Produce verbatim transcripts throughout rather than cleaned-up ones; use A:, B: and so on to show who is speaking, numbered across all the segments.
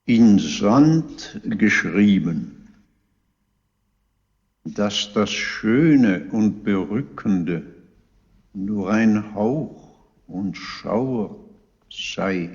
A: in Sand geschrieben, dass das Schöne und Berückende nur ein Hauch und Schauer sei,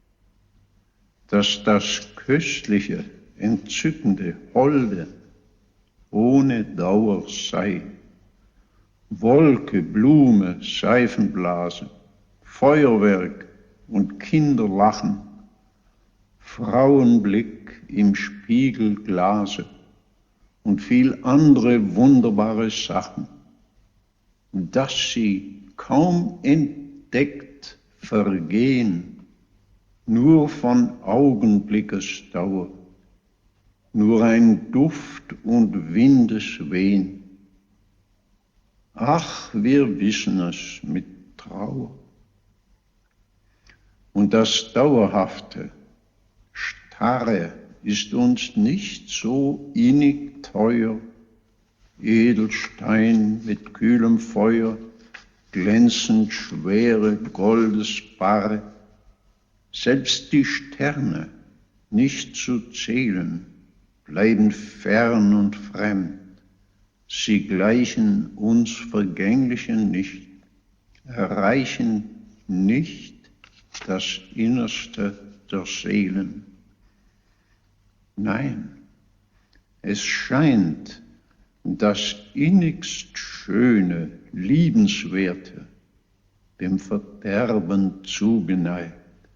A: dass das Köstliche, Entzückende, Holde ohne Dauer sei. Wolke, Blume, Seifenblase, Feuerwerk und Kinderlachen, Frauenblick im Spiegelglase und viel andere wunderbare Sachen, dass sie kaum entdeckt vergehen, nur von Augenblickes Dauer, nur ein Duft und Windeswehen. Ach, wir wissen es mit Trauer. Und das Dauerhafte, Starre ist uns nicht so innig teuer, Edelstein mit kühlem Feuer, glänzend schwere Goldesbarre, selbst die Sterne nicht zu zählen, bleiben fern und fremd. Sie gleichen uns Vergänglichen nicht, erreichen nicht das Innerste der Seelen. Nein, es scheint das innigst Schöne, Liebenswerte dem Verderben zugeneigt,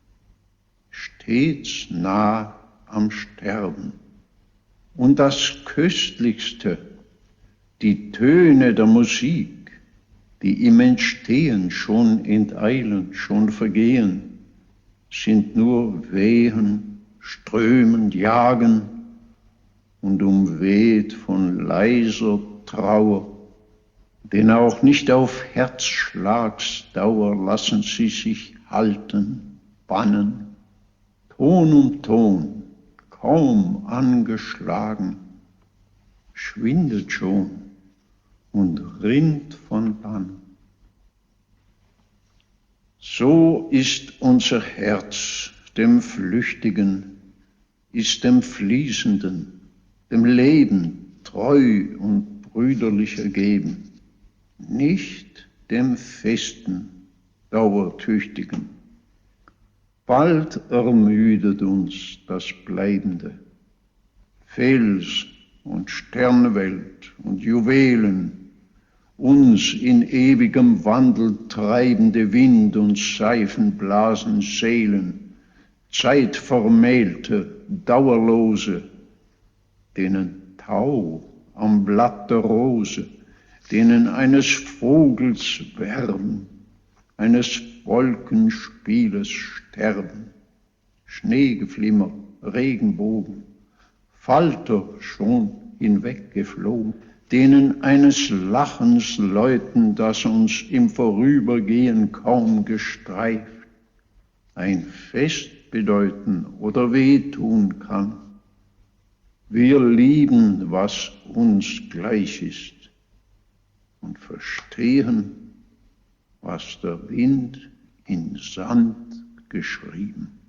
A: stets nah am Sterben. Und das Köstlichste, die Töne der Musik, die im Entstehen schon enteilen, schon vergehen, sind nur Wehen, strömend jagen und umweht von leiser Trauer, denn auch nicht auf Herzschlagsdauer lassen sie sich halten, bannen, Ton um Ton, kaum angeschlagen, schwindet schon und rinnt von dann. So ist unser Herz dem Flüchtigen, ist dem Fließenden, dem Leben treu und brüderlich ergeben, nicht dem Festen, Dauertüchtigen. Bald ermüdet uns das Bleibende, Fels und Sternwelt und Juwelen, uns in ewigem Wandel treibende Wind und Seifenblasen Seelen, zeitvermählte, dauerlose, denen Tau am Blatt der Rose, denen eines Vogels Werben, eines Wolkenspieles Sterben, Schneegeflimmer, Regenbogen, Falter schon hinweggeflogen, denen eines Lachens läuten, das uns im Vorübergehen kaum gestreift, ein Fest bedeuten oder wehtun kann. Wir lieben, was uns gleich ist und verstehen, was der Wind in Sand geschrieben.